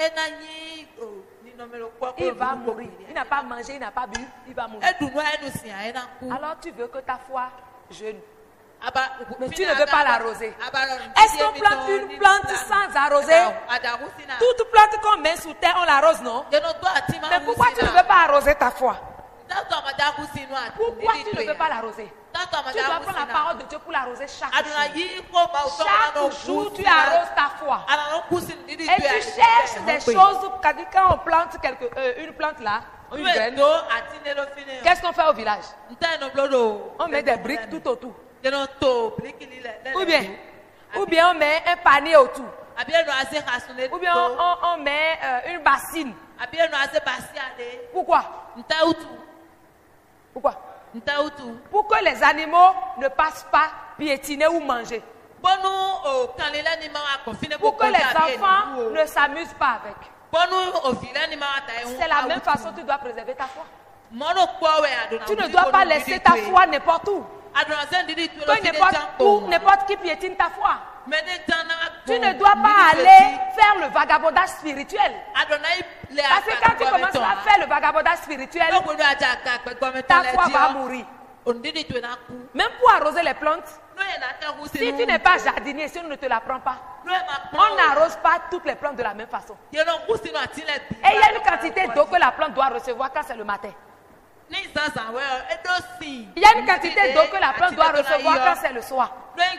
Il va mourir. Il n'a pas mangé, il n'a pas bu, il va mourir. Alors tu veux que ta foi jeûne. Mais tu ne veux pas l'arroser. Est-ce qu'on plante une plante sans arroser? Toute plante qu'on met sous terre, on l'arrose, non? Mais pourquoi tu ne veux pas arroser ta foi? Pourquoi tu ne veux pas l'arroser? Tu dois prendre la parole de Dieu pour l'arroser chaque jour. Chaque jour, tu arroses ta foi. Et tu cherches des choses. Quand on plante quelque, euh, une plante là, une graine, qu'est-ce qu'on fait au village? On met des briques tout autour. Ou bien, ou bien on met un panier autour. Ou bien on, on, on met euh, une bassine. Pourquoi? Pourquoi? Pour que les animaux ne passent pas piétiner ou manger. Pour que les enfants ne s'amusent pas avec. C'est la même façon que tu dois préserver ta foi. Tu ne dois pas laisser ta foi n'importe où. Que n'importe où, n'importe qui piétine ta foi. Tu ne dois pas aller faire le vagabondage spirituel. Parce que quand tu commences à faire le vagabondage spirituel, ta foi va mourir. Même pour arroser les plantes, si tu n'es pas jardinier, si on ne te l'apprend pas, on n'arrose pas toutes les plantes de la même façon. Et il y a une quantité d'eau que la plante doit recevoir quand c'est le matin. Il y a une quantité d'eau que la plante doit recevoir quand c'est le soir.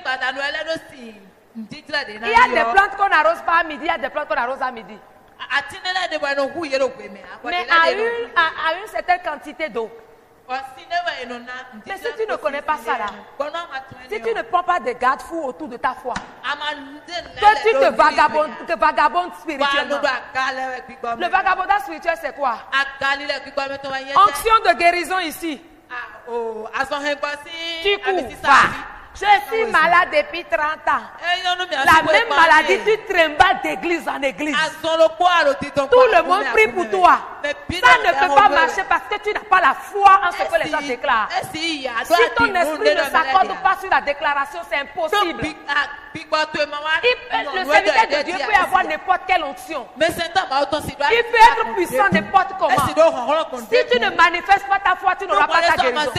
Il y a des plantes qu'on n'arrose pas à midi, il y a des plantes qu'on arrose à midi. Mais à une, à, à une certaine quantité d'eau. Mais si tu ne connais pas ça là, si tu ne prends pas de garde-fous autour de ta foi, que tu te vagabondes, te vagabondes spirituellement. Le vagabondage spirituel c'est quoi? Onction de guérison ici. Tu cours, va. Je suis malade depuis trente ans. La même maladie, tu trimbales d'église en église. Tout le monde prie pour toi. Ça ne peut pas marcher parce que tu n'as pas la foi en ce que les gens déclarent. Si ton esprit ne s'accorde pas sur la déclaration, c'est impossible. Il peut, le serviteur de Dieu peut avoir n'importe quelle onction. Il peut être puissant n'importe comment. Si tu ne manifestes pas ta foi, tu n'auras pas ta guérison.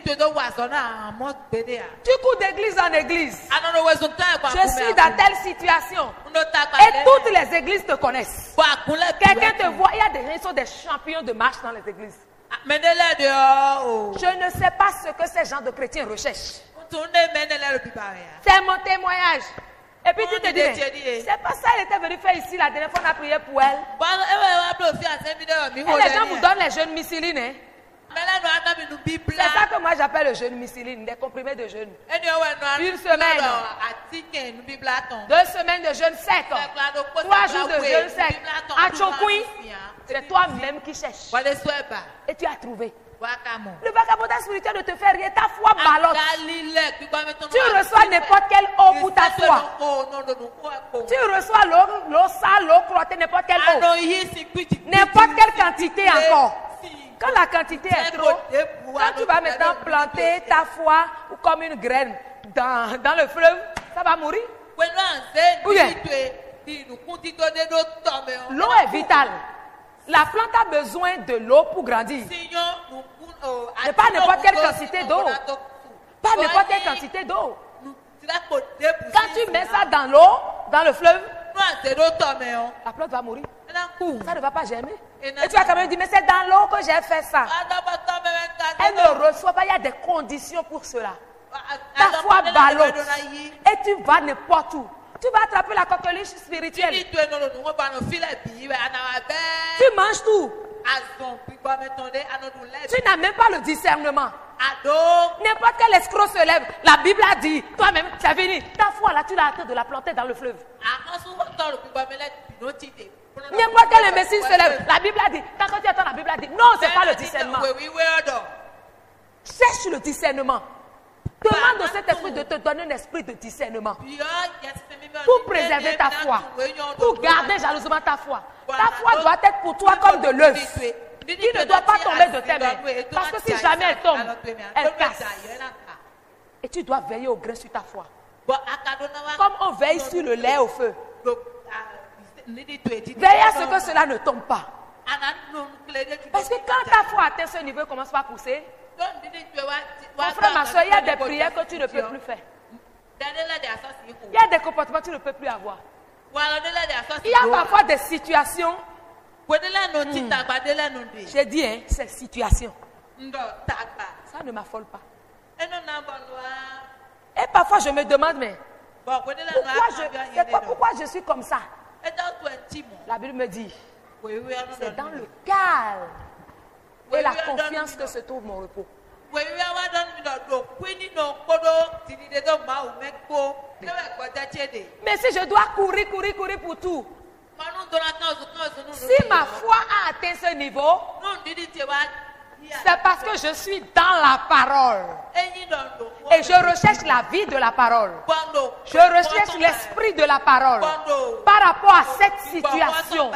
Tu cours d'église en église. Je suis dans telle situation. Et toutes les églises te connaissent. Quelqu'un te voit, il y a des gens qui sont des champions de marche dans les églises. Je ne sais pas ce que ces gens de chrétiens recherchent. C'est mon témoignage. Et puis tu te dis, c'est pas ça elle était venue faire ici la dernière fois on a prié pour elle. Et les gens vous donnent les jeunes mycilines. Hein? C'est ça que moi j'appelle le jeûne mycéline, des comprimés de jeûne. Une semaine, deux semaines de jeûne sec, trois jours de jeûne sec. À Chokui, c'est toi-même qui cherches. Et tu as trouvé. Le vagabondage spirituel ne te fait rien, ta foi ballotte. Tu reçois n'importe quelle eau pour ta foi. Tu reçois l'eau sale, l'eau crottée, n'importe quelle eau. N'importe quelle quantité encore. Quand la quantité est trop, quand tu vas maintenant planter ta foi comme une graine dans, dans le fleuve, ça va mourir. L'eau est vitale. La plante a besoin de l'eau pour grandir. Mais pas n'importe quelle quantité d'eau. Pas n'importe quelle quantité d'eau. Quand tu mets ça dans l'eau, dans le fleuve, la plante va mourir. Ça ne va pas germer. Et tu vas quand même dire, mais c'est dans l'eau que j'ai fait ça. Elle ne reçoit pas, il y a des conditions pour cela. Ta foi ballotte. Et tu vas n'importe où. Tu vas attraper la coqueluche spirituelle. Tu manges tout. Tu n'as même pas le discernement. N'importe quel escroc se lève. La Bible a dit, toi-même, tu as venu. Ta foi là, tu l'as hâte de la planter dans le fleuve. N'importe quel imbécile se lève. La Bible a dit, quand tu attends, la Bible a dit, non, ce n'est pas le discernement. Cherche le discernement. Demande au Saint-Esprit de te donner un esprit de discernement pour préserver ta foi, pour garder jalousement ta foi. Ta foi doit être pour toi comme de l'œuf qui ne doit pas tomber de tes mains. Parce que si jamais elle tombe, elle casse. Et tu dois veiller au grain sur ta foi. Comme on veille sur le lait au feu. Veille à ce que cela ne tombe pas. Parce que quand ta foi atteint ce niveau, commence pas à pousser. Mon frère, ma soeur, il y a des prières que tu ne peux plus faire. Il y a des comportements que tu ne peux plus avoir. Il y a parfois des situations. Hmm. J'ai dit, hein, ces situations. Ça ne m'affole pas. Et parfois, je me demande, mais pourquoi je, c'est quoi, pourquoi je suis comme ça? La Bible me dit, c'est dans le calme et la confiance que se trouve mon repos. Mais si je dois courir, courir, courir pour tout, si ma foi a atteint ce niveau, c'est parce que je suis dans la parole. Et je recherche la vie de la parole. Je recherche l'esprit de la parole par rapport à cette situation.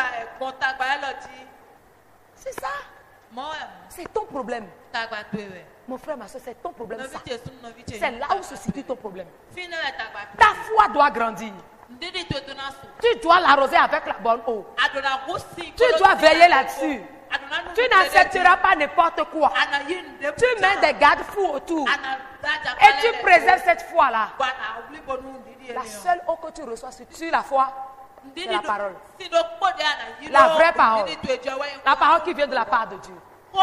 C'est ça. C'est ton problème. Mon frère, ma soeur, c'est ton problème. Ça. C'est là où se situe ton problème. Ta foi doit grandir. Tu dois l'arroser avec la bonne eau. Tu dois veiller là-dessus. Tu n'accepteras pas n'importe quoi. Tu mets des garde-fous autour. Et tu préserves cette foi-là. La seule eau que tu reçois sur la foi, c'est la parole. La vraie parole. La parole qui vient de la part de Dieu.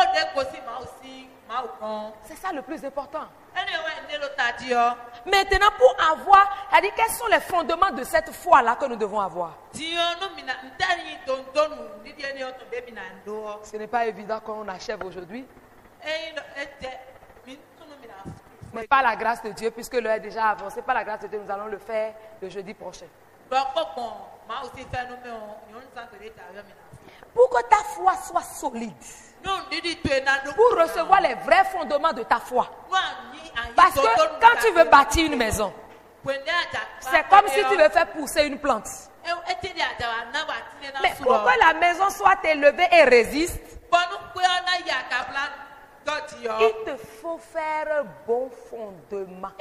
C'est ça le plus important. Maintenant, pour avoir, elle dit, quels sont les fondements de cette foi-là que nous devons avoir? Ce n'est pas évident quand on achève aujourd'hui. Mais par la grâce de Dieu, puisque l'heure est déjà avancée, par la grâce de Dieu, nous allons le faire le jeudi prochain. Pour que ta foi soit solide, pour recevoir les vrais fondements de ta foi, Parce que quand tu veux bâtir une maison, c'est comme si tu veux faire pousser une plante. Mais pour que la maison soit élevée et résiste, il te faut faire un bon fondement.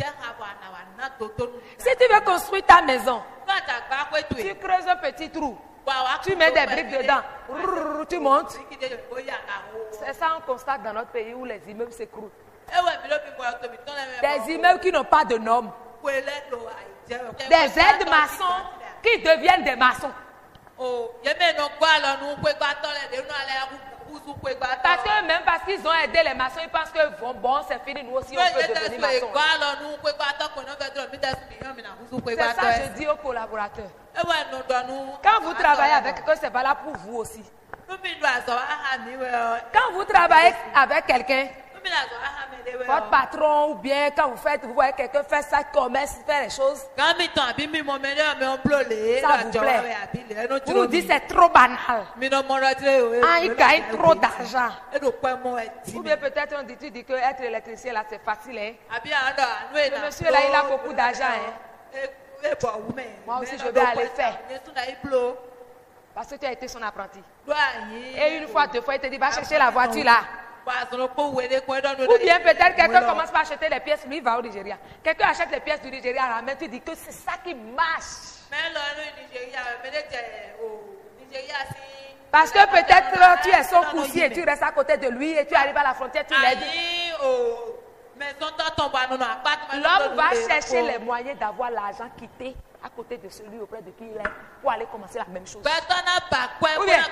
Si tu veux construire ta maison, tu creuses un petit trou, tu mets des briques dedans, tu montes. C'est ça qu'on constate dans notre pays où les immeubles s'écroulent. Des immeubles qui n'ont pas de normes. Des aides maçons qui deviennent des maçons. Parce que même parce qu'ils ont aidé les maçons, ils pensent que bon, bon c'est fini, nous aussi on peut devenir maçons. C'est ça que je dis aux collaborateurs. Quand vous travaillez avec quelqu'un, c'est valable pour vous aussi. Quand vous travaillez avec quelqu'un, votre patron ou bien quand vous faites, vous voyez quelqu'un faire ça, commerce, faire les choses, ça vous plaît. Vous vous dites c'est trop banal. Ah, il gagne trop d'argent. Ou bien peut-être on dit, tu dis que être électricien là c'est facile. Hein? Le monsieur là il a beaucoup d'argent. Hein? Moi aussi je vais aller faire. Parce que tu as été son apprenti. Et une fois, deux fois, il te dit va chercher la voiture là. Ou bien peut-être quelqu'un commence par acheter les pièces, lui il va au Nigeria. Quelqu'un achète les pièces du Nigeria, ramène, tu dis que c'est ça qui marche. Parce que peut-être tu es son coursier, tu restes à côté de lui et tu arrives à la frontière, tu l'aides. L'homme va chercher les moyens d'avoir l'argent quitté à côté de celui auprès de qui il est pour aller commencer la même chose. Ou bien,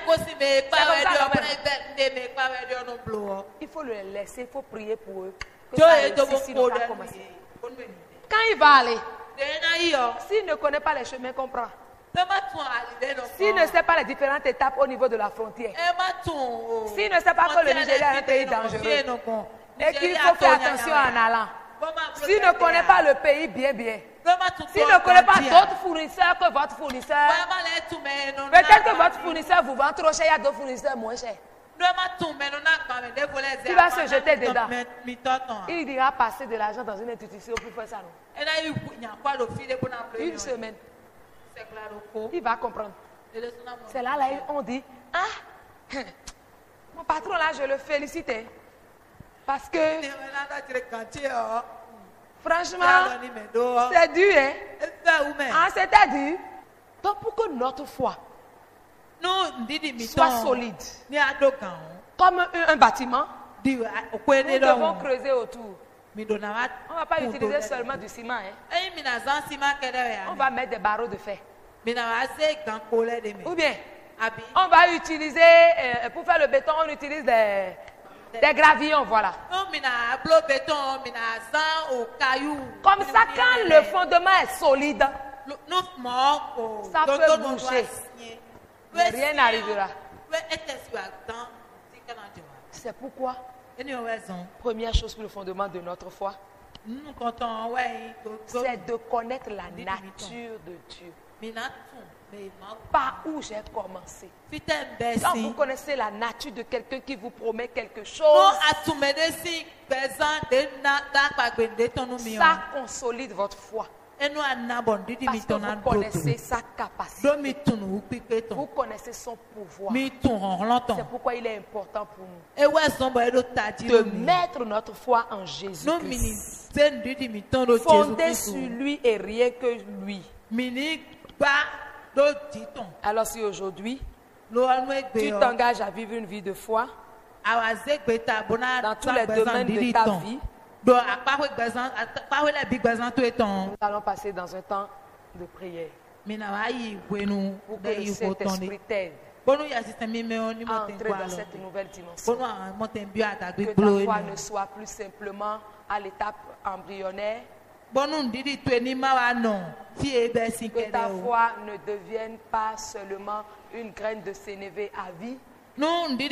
il faut le laisser, il faut prier pour eux. Que ça réussisse, sinon ça commence. Quand il va aller, s'il ne connaît pas les chemins qu'on prend, s'il ne sait pas les différentes étapes au niveau de la frontière, s'il ne sait pas que le Nigeria est un pays dangereux et qu'il faut faire attention en allant, s'il ne connaît pas le pays bien bien, s'il ne connaît pas d'autres fournisseurs que votre fournisseur, peut-être que votre fournisseur vous vend trop cher, il y a d'autres fournisseurs moins chers. Tu vas se jeter dedans. Il dira passer de l'argent dans une institution pour faire ça. Non? Une semaine. Il va comprendre. C'est là, là, on dit, ah, mon patron là, je le félicite. Parce que, franchement, c'est dur, hein? Ah, c'était dur. Donc, pour que notre foi soit solide, comme un, un bâtiment, nous devons creuser autour. On ne va pas utiliser seulement du ciment. Hein? On va mettre des barreaux de fer. Ou bien, on va utiliser, euh, pour faire le béton, on utilise des... Des gravillons, voilà. Comme ça, quand le fondement est solide, ça peut bouger. Mais rien n'arrivera. C'est pourquoi, première chose pour le fondement de notre foi, c'est de connaître la nature de Dieu. Par où j'ai commencé. Quand vous connaissez la nature de quelqu'un qui vous promet quelque chose, ça consolide votre foi. Parce que vous connaissez sa capacité. Vous connaissez son pouvoir. C'est pourquoi il est important pour nous de mettre notre foi en Jésus-Christ. Fonder sur lui et rien que lui. Alors si aujourd'hui, tu t'engages à vivre une vie de foi dans tous les domaines de ta vie, nous allons passer dans un temps de prière pour que le Saint-Esprit t'aide à entrer dans cette nouvelle dimension. Que ta foi ne soit plus simplement à l'étape embryonnaire, que ta foi ne devienne pas seulement une graine de sénévé à vie, mais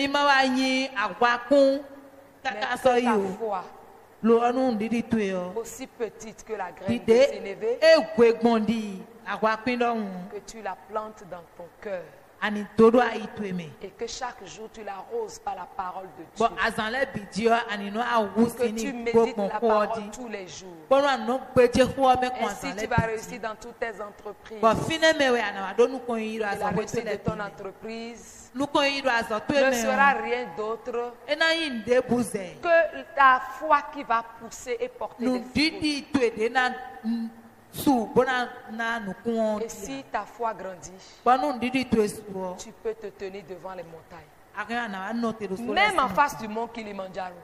que ta foi, aussi petite que la graine de sénévé, que tu la plantes dans ton cœur. Et que chaque jour tu l'arroses par la parole de Dieu. Que tu médites la parole tous les jours. Ainsi tu vas réussir dans toutes tes entreprises. Et la réussite de ton entreprise ne sera rien d'autre que ta foi qui va pousser et porter des fruits. Et si ta foi grandit, tu peux te tenir devant les montagnes. Même en face du mont Kilimandjaro.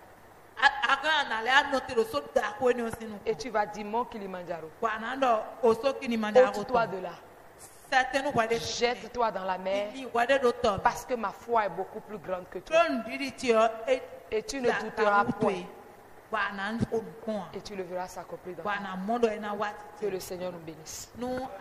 Et tu vas dire, mont Kilimandjaro, ôte-toi de là. Jette-toi dans la mer, parce que ma foi est beaucoup plus grande que toi. Et tu ne douteras point. Et tu le verras s'accomplir dans ta vie. Que le Seigneur nous bénisse.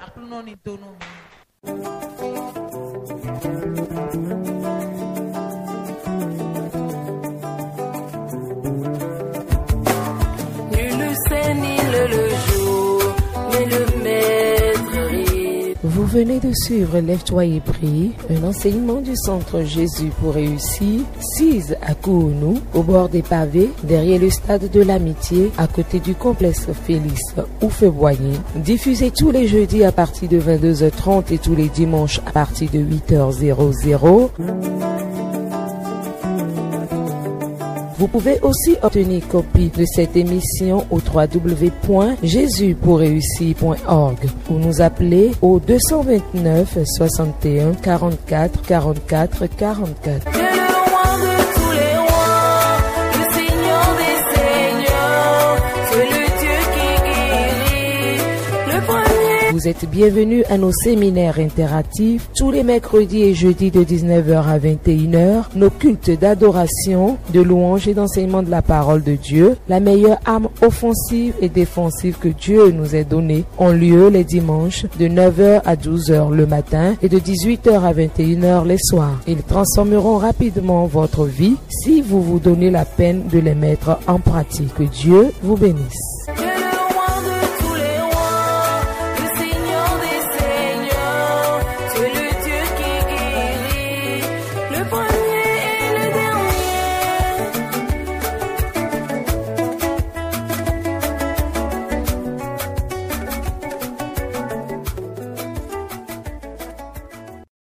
Nul ne sait ni le, le jour, mais le maître arrive. Vous venez de suivre Lève-toi et prie, un enseignement du Centre Jésus pour réussir, six à Kounou, au bord des pavés, derrière le stade de l'Amitié, à côté du complexe Félix Houphouët-Boigny, diffusé tous les jeudis à partir de vingt-deux heures trente et tous les dimanches à partir de huit heures. Vous pouvez aussi obtenir copie de cette émission au w w w point jésus pour réussir point org ou nous appeler au deux cent vingt-neuf soixante et un quarante-quatre quarante-quatre quarante-quatre. Vous êtes bienvenus à nos séminaires interactifs tous les mercredis et jeudis de dix-neuf heures à vingt et une heures. Nos cultes d'adoration, de louange et d'enseignement de la parole de Dieu, la meilleure arme offensive et défensive que Dieu nous ait donnée, ont lieu les dimanches de neuf heures à douze heures le matin et de dix-huit heures à vingt et une heures les soirs. Ils transformeront rapidement votre vie si vous vous donnez la peine de les mettre en pratique. Que Dieu vous bénisse.